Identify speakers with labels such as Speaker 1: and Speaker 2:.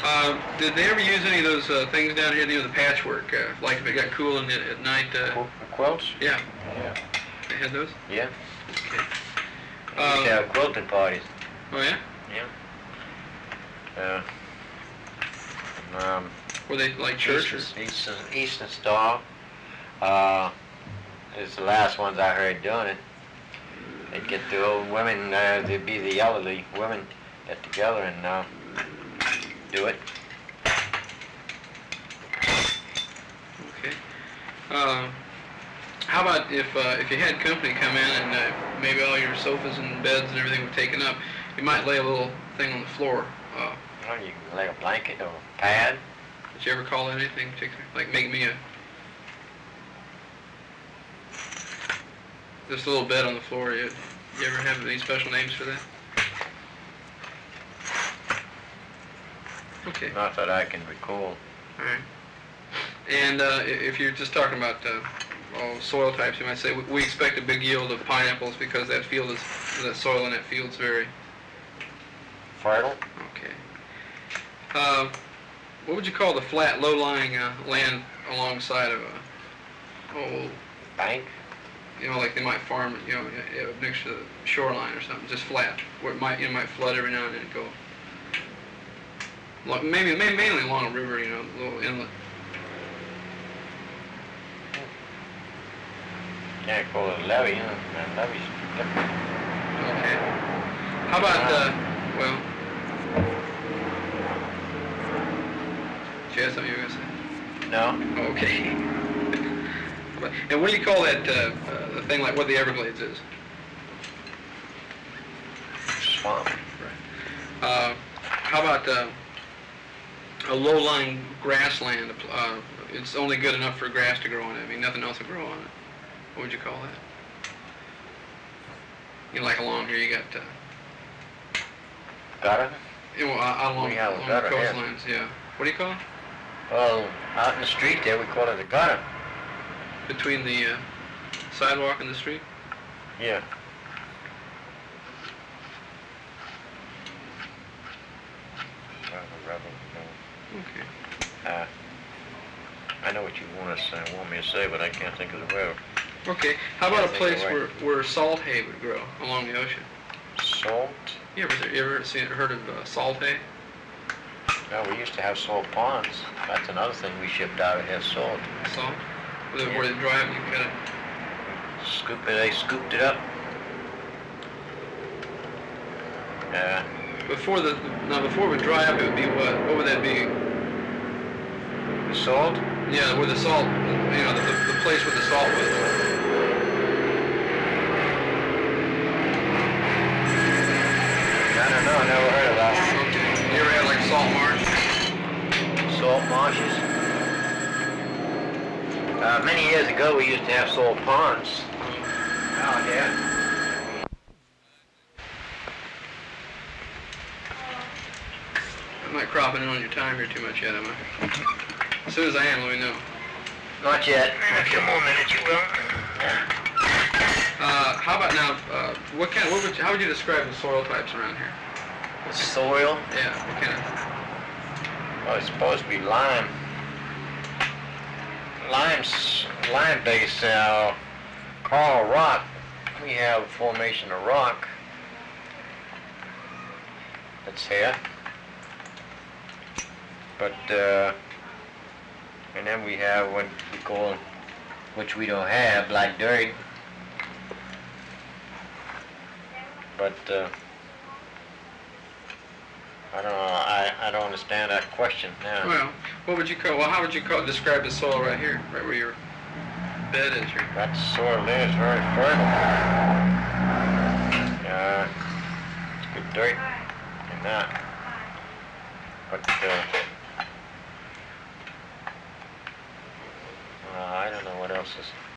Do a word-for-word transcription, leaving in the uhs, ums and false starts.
Speaker 1: Uh, did they ever use any of those uh, things down here, you know, the patchwork? Uh, like if it got cool in the, at night? Uh,
Speaker 2: Qu- Quilts?
Speaker 1: yeah.
Speaker 2: Yeah.
Speaker 1: They had those?
Speaker 2: Yeah.
Speaker 1: Okay.
Speaker 2: We used to
Speaker 1: Um,
Speaker 2: have quilting parties.
Speaker 1: oh, yeah?
Speaker 2: Yeah. Uh, um,
Speaker 1: Were they like church?
Speaker 2: Eastern, Eastern, Eastern Star uh, is the last ones I heard doing it. They'd get the old women, uh, they'd be the elderly women, get together and uh, do it.
Speaker 1: Okay. Uh, how about if uh, if you had company come in and uh, maybe all your sofas and beds and everything were taken up, you might lay a little thing on the floor. Uh,
Speaker 2: Well, you can lay a blanket or a pad.
Speaker 1: did you ever call it anything particular? Like make me a just a little bed on the floor. You, you ever have any special names for that? Okay.
Speaker 2: Not that I can recall.
Speaker 1: All right. And uh, i- if you're just talking about uh, oh, soil types, you might say we, we expect a big yield of pineapples because that field is that soil in that field is very
Speaker 2: Fertile?
Speaker 1: okay. Uh, what would you call the flat, low-lying uh, land alongside of a oh,
Speaker 2: Bank?
Speaker 1: you know, like they might farm, you know, uh, next to the shoreline or something, just flat, where it might, you know, might flood every now and then and go. Lo- Maybe, maybe mainly along a river, you know, a little inlet.
Speaker 2: Can't call it a levee, you know. Man, levee's different.
Speaker 1: Okay. How about, uh, well, did you have something you were going to say?
Speaker 2: No?
Speaker 1: Okay. But- And what do you call that, uh, uh, the thing like what the Everglades is?
Speaker 2: Swamp.
Speaker 1: Uh, how about uh, a low-lying grassland? Uh, it's only good enough for grass to grow on it. I mean, nothing else will grow on it. What would you call that? You know, like along here, you got, uh,
Speaker 2: Gutter?
Speaker 1: you know, out along,
Speaker 2: We have a
Speaker 1: along
Speaker 2: gutter
Speaker 1: the
Speaker 2: here.
Speaker 1: coastlines. Yeah. What do you call it?
Speaker 2: Well, out in the street there, we call it a gutter.
Speaker 1: Between the uh, sidewalk and the street?
Speaker 2: Yeah.
Speaker 1: Okay.
Speaker 2: Uh, I know what you want us uh, want me to say, but I can't think of the word.
Speaker 1: Okay. How about a
Speaker 2: Can't think
Speaker 1: place
Speaker 2: of the
Speaker 1: where,
Speaker 2: word.
Speaker 1: where salt hay would grow along the ocean?
Speaker 2: Salt?
Speaker 1: You ever, you ever seen, heard of uh, salt hay?
Speaker 2: No, we used to have salt ponds. That's another thing we shipped out of here, salt.
Speaker 1: Salt? Where they, where they dry up and you cut it?
Speaker 2: Scoop it, they scooped it up. Uh,
Speaker 1: Before the, now before it would dry up, it would be what? What would that be?
Speaker 2: the salt?
Speaker 1: Yeah, where the salt, you know, the, the, the place where the salt was.
Speaker 2: I don't know, I never heard of that.
Speaker 1: Okay. You ever had like salt marsh?
Speaker 2: Salt marshes. Uh, many years ago, we used to have salt ponds. Oh, yeah.
Speaker 1: I'm not cropping in on your time here too much yet, am I? As soon as I am, let me know.
Speaker 2: Not yet. In a few more minutes, you will.
Speaker 1: Uh, how about now, uh, what kind, what would, you- how would you describe the soil types around here?
Speaker 2: The soil?
Speaker 1: Yeah, what kind of,
Speaker 2: Well, it's supposed to be lime. Lime's lime-based uh, coral rock. We have a formation of rock that's here. But, uh, and then we have what we call, which we don't have, black dirt. But, uh, I don't know, I, I don't understand that question now.
Speaker 1: well, what would you call, well, how would you call, describe the soil right here, right where your bed is here?
Speaker 2: That soil there is very fertile. Uh, it's good dirt and that. But, uh, uh, I don't know what else is.